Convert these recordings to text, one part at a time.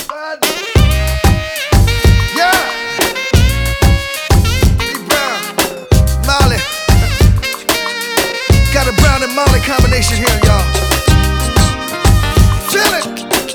Yeah. Big Brown, Molly. Got a Brown and Molly combination here, y'all. Feel it.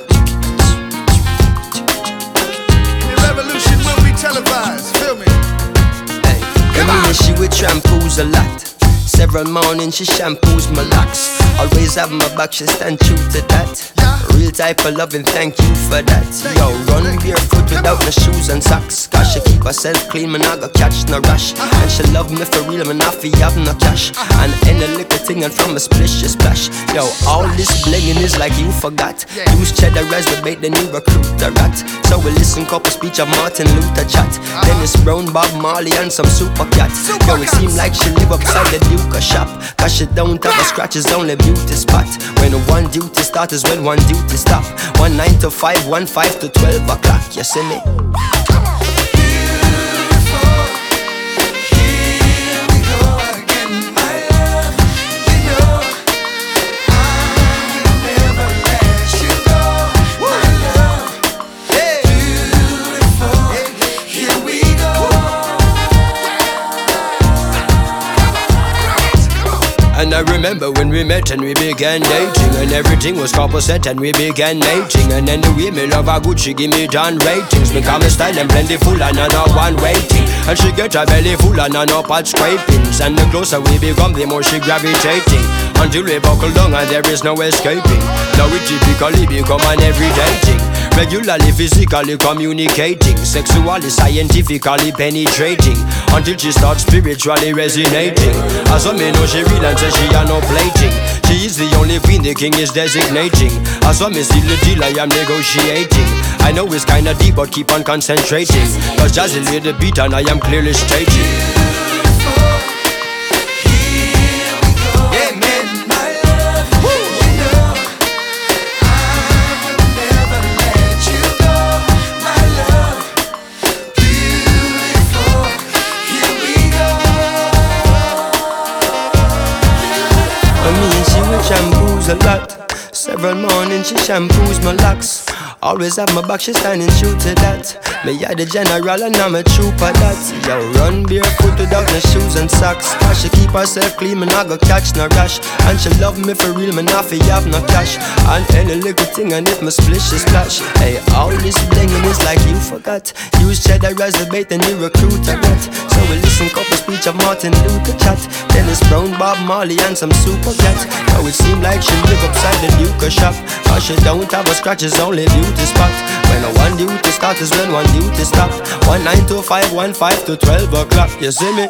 The revolution will be televised. Feel me? Hey, come on. She with shampoos a lot. Several mornings she shampoos my locks. Always have my back, she stand true to that. Real type of loving, thank you for that. Yo, run barefoot without no shoes and socks. Cause she keep herself clean, man, I go catch no rush. And she love me for real, man, I feel have no cash. And any little thing and from a splish, she splash. Yo, all this blinging is like you forgot. Use cheddar as the bait, then you recruit a rat. So we listen couple speech of Martin Luther chat. Dennis Brown, Bob Marley and some super cat. Yo, it seem like she live upside the Duke shop. Cause she don't have a scratch, it's only beauty spot. When one duty start is when one duty stop. 1 9 to 5, 1 5 to 12 o'clock. You see me? And I remember when we met and we began dating, and everything was couple set and we began mating. And then the way me love her good, she give me down ratings. Become a style and plentiful and I know one waiting. And she get her belly full and I know pot scrapings. And the closer we become, the more she gravitating. Until we buckle down and there is no escaping. Now we typically become an everyday thing. Regularly, physically communicating, sexually, scientifically penetrating, until she starts spiritually resonating. As for me know she real and say she are no plating. She is the only queen the king is designating. As for me see the deal I am negotiating. I know it's kinda deep but keep on concentrating. Cause Jazzy lay the beat and I am clearly stating. Shampoos a lot. Several mornings she shampoos my locks. Always have my back, she standing true to that. Me are the general and I'm a trooper that. Yo, run barefoot without no shoes and socks. Cause she keep herself clean, man, I go catch no rush. And she love me for real, man, I feel have no cash. And any little thing and if my splish is splash. Hey, all this blinging is like you forgot. Use cheddar as the bait and you recruit a rat. So we listen couple speech of Martin Luther chat. Dennis Brown, Bob Marley and some super cat. Now it seem like she live upside the Duke shop. Cause she don't have a scratch, it's only beauty spot. When one duty start is when one duty stop. 1 9 to 5, 1 5 to 12 o'clock. You see me?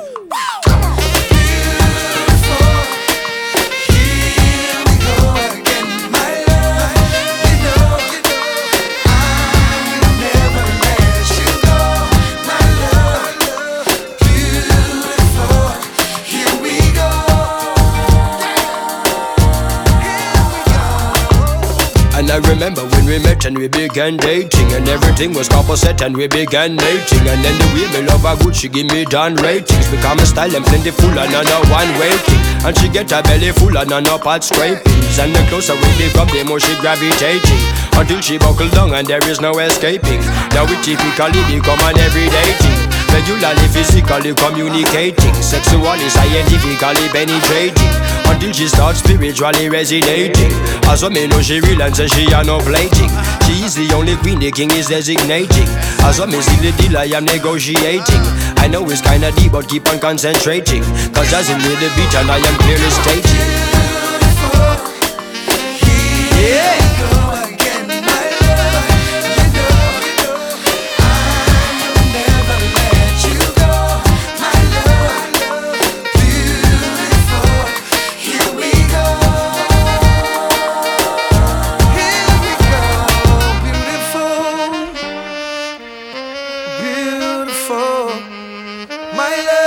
And I remember when we met and we began dating, and everything was couple set and we began mating. And then the way me love her good, she give me down ratings. Become a style and plentiful and I know one waiting. And she get her belly full and I know pot scrapings. And the closer we become, the more she gravitating. Until she buckle down and there is no escaping. Now we typically become an everyday thing. Regularly, physically communicating, sexually, scientifically penetrating, until she starts spiritually resonating. As for me know she real and say she are no plating. She is the only queen the king is designating. As for me see the deal I am negotiating. I know it's kinda deep but keep on concentrating. Cause as in with the beat and I am clearly stating. Yeah. My love.